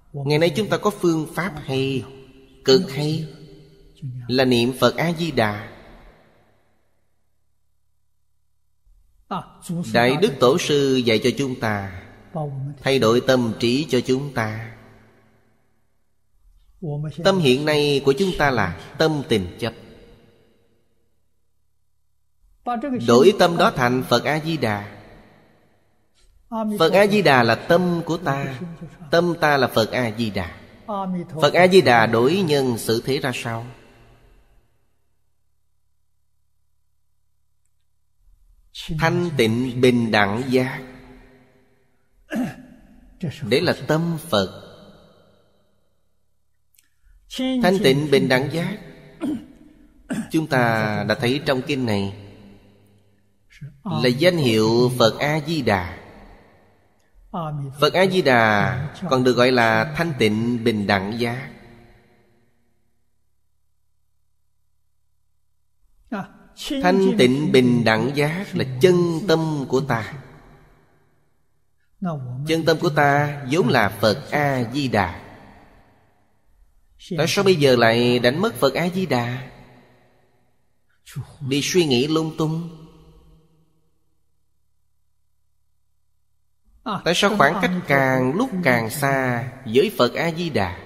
Ngày nay chúng ta có phương pháp hay, cực hay, là niệm Phật A-di-đà. Đại Đức Tổ sư dạy cho chúng ta, thay đổi tâm trí cho chúng ta. Tâm hiện nay của chúng ta là tâm tình chấp. Đổi tâm đó thành Phật A-di-đà. Phật A-di-đà là tâm của ta, tâm ta là Phật A-di-đà. Phật A-di-đà đổi nhân xử thế ra sao? Thanh tịnh bình đẳng giác. Đấy là tâm Phật. Thanh tịnh bình đẳng giác, chúng ta đã thấy trong kinh này, là danh hiệu Phật A-di-đà. Phật A-di-đà còn được gọi là thanh tịnh bình đẳng giác. Thanh tịnh bình đẳng giác là chân tâm của ta. Chân tâm của ta vốn là Phật A-di-đà. Tại sao bây giờ lại đánh mất Phật A-di-đà? Đi suy nghĩ lung tung. Tại sao khoảng cách càng lúc càng xa với Phật A-di-đà?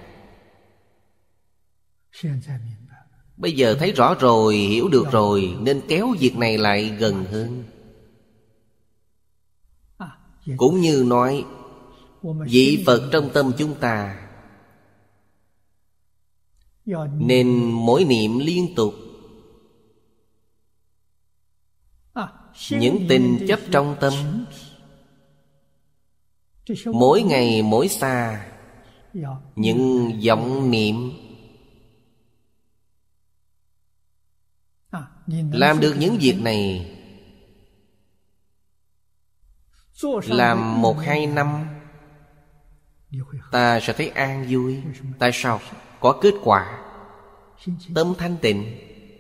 Bây giờ thấy rõ rồi, hiểu được rồi, nên kéo việc này lại gần hơn. Cũng như nói, vị Phật trong tâm chúng ta nên mỗi niệm liên tục. Những tình chấp trong tâm mỗi ngày mỗi xa, những vọng niệm. Làm được những việc này, làm 1-2 năm, ta sẽ thấy an vui. Tại sao? Có kết quả. Tâm thanh tịnh,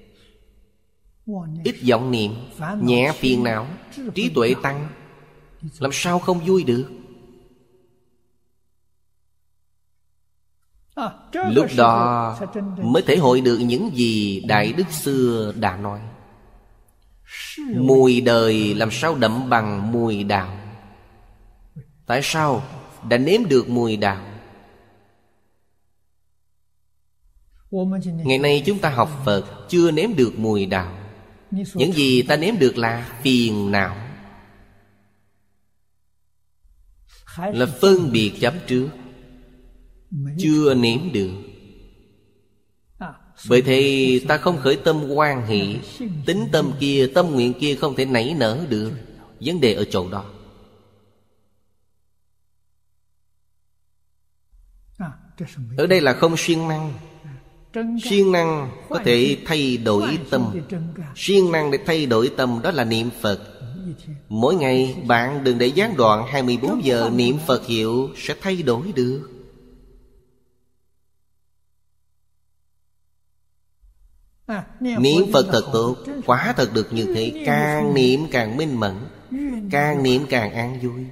ít vọng niệm, nhẹ phiền não, trí tuệ tăng. Làm sao không vui được? Lúc đó mới thể hội được những gì Đại Đức xưa đã nói. Mùi đời làm sao đậm bằng mùi đạo? Tại sao? Đã nếm được mùi đạo. Ngày nay chúng ta học Phật chưa nếm được mùi đạo. Những gì ta nếm được là phiền não, là phân biệt chấp trước, chưa nếm được. Bởi thế ta không khởi tâm hoan hỷ, tính tâm kia, tâm nguyện kia không thể nảy nở được. Vấn đề ở chỗ đó. Ở đây là không siêng năng. Siêng năng có thể thay đổi tâm. Siêng năng để thay đổi tâm, đó là niệm Phật. Mỗi ngày bạn đừng để gián đoạn 24 giờ niệm Phật hiệu sẽ thay đổi được. Niệm Phật thật tốt, quả thật được như thế. Càng niệm càng minh mẫn, càng niệm càng an vui.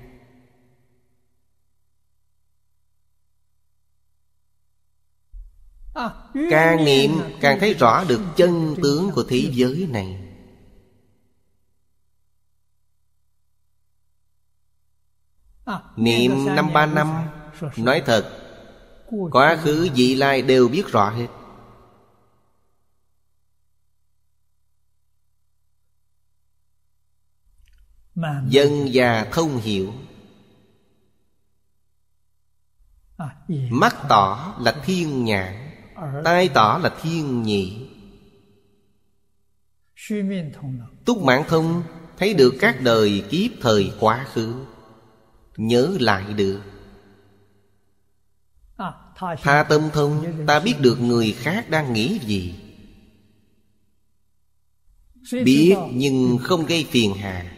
Càng niệm càng thấy rõ được chân tướng của thế giới này. Niệm 5-3 năm, nói thật, quá khứ vị lai đều biết rõ hết. Dân già thông hiểu. Mắt tỏ là thiên nhãn, tai tỏ là thiên nhị. Túc mãn thông thấy được các đời kiếp thời quá khứ, nhớ lại được. Tha tâm thông ta biết được người khác đang nghĩ gì, biết nhưng không gây phiền hà.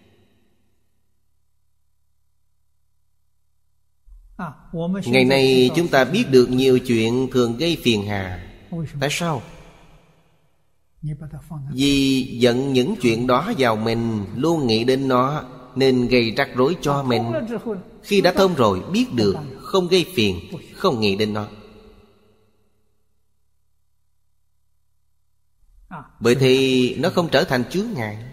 Ngày nay chúng ta biết được nhiều chuyện thường gây phiền hà. Tại sao? Vì giận những chuyện đó vào mình, luôn nghĩ đến nó, nên gây rắc rối cho mình. Khi đã thông rồi, biết được, không gây phiền, không nghĩ đến nó. Bởi thì nó không trở thành chướng ngại.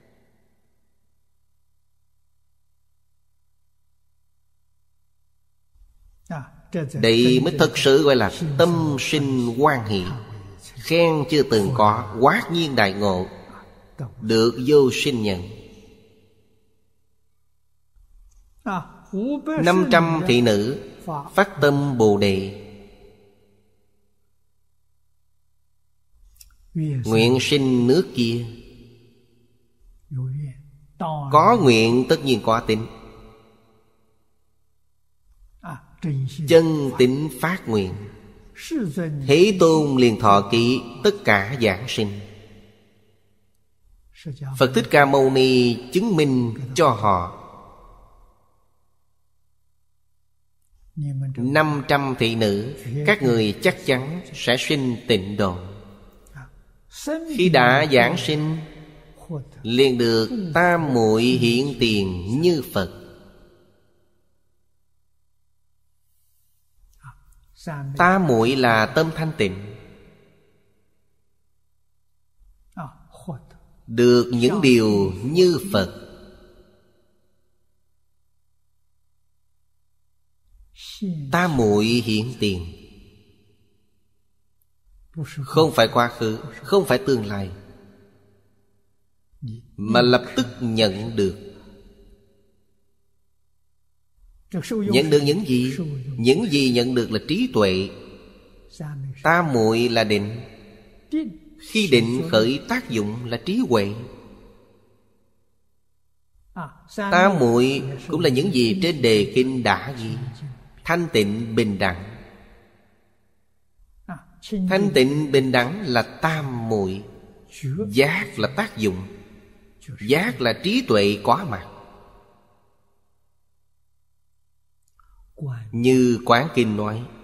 Đây mới thật sự gọi là tâm sinh hoan hỷ, khen chưa từng có, hoát nhiên đại ngộ, được vô sinh nhận. 500 thị nữ phát tâm Bồ Đề, nguyện sinh nước kia. Có nguyện tất nhiên có tính. Chân tính phát nguyện, Thế Tôn liền thọ ký tất cả giảng sinh. Phật Thích Ca Mâu Ni chứng minh cho họ. 500 thị nữ, các người chắc chắn sẽ sinh tịnh độ. Khi đã giảng sinh, liền được tam muội hiện tiền như Phật. Tam muội là tâm thanh tịnh, được những điều như Phật. Tam muội hiện tiền, không phải quá khứ, không phải tương lai, mà lập tức nhận được. Nhận được những gì? Những gì nhận được là trí tuệ. Tam muội là định. Khi định khởi tác dụng là trí huệ. Tam muội cũng là những gì trên đề kinh đã ghi. Thanh tịnh bình đẳng. Thanh tịnh bình đẳng là tam muội. Giác là tác dụng. Giác là trí tuệ có mặt. Như Quán Kinh nói,